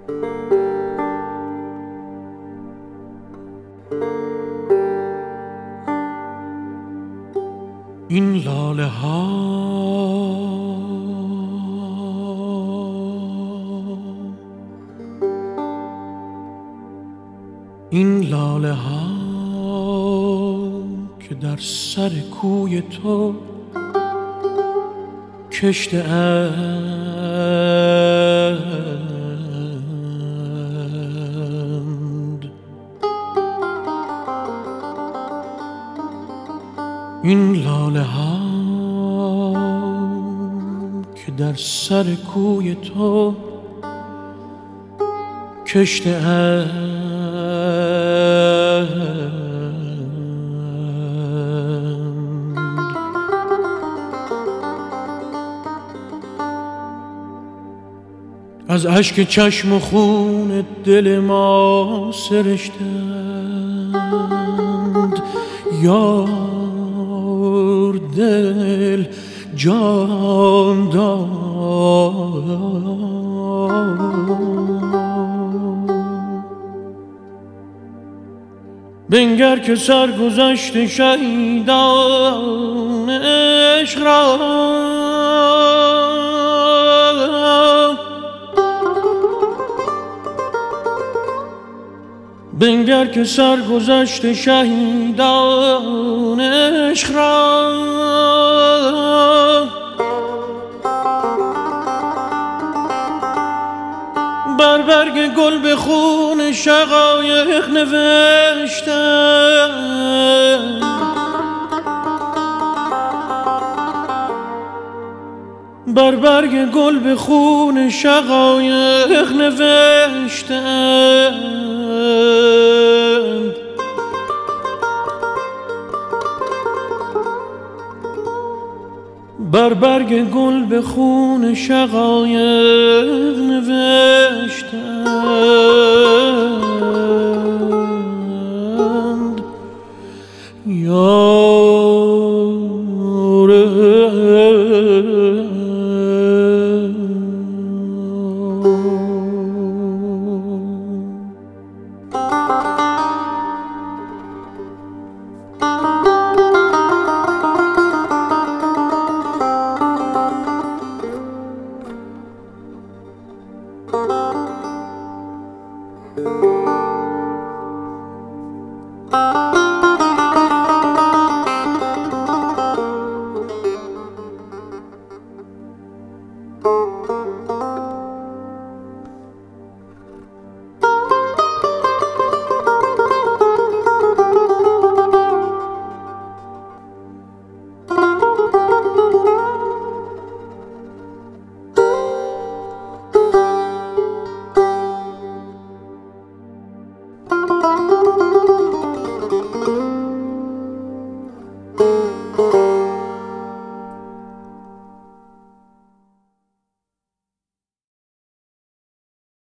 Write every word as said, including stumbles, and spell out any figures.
این لاله ها این لاله ها که در سر کوی تو کشته اند، این لاله ها که در سر کوی تو کشته اند، از اشک چشم و خون دل ما سرشتند. یار دل جان داد، بنگر که سرگذشت شهیدان عشق را بنگر که سرگذشت شهیدان عشق را بر برگ گل به خون شقایق نوشتند. بر برگ گل به خون شقایق نوشتند. بر برگ گل به خون شقایق نوشتند. یار Thank you.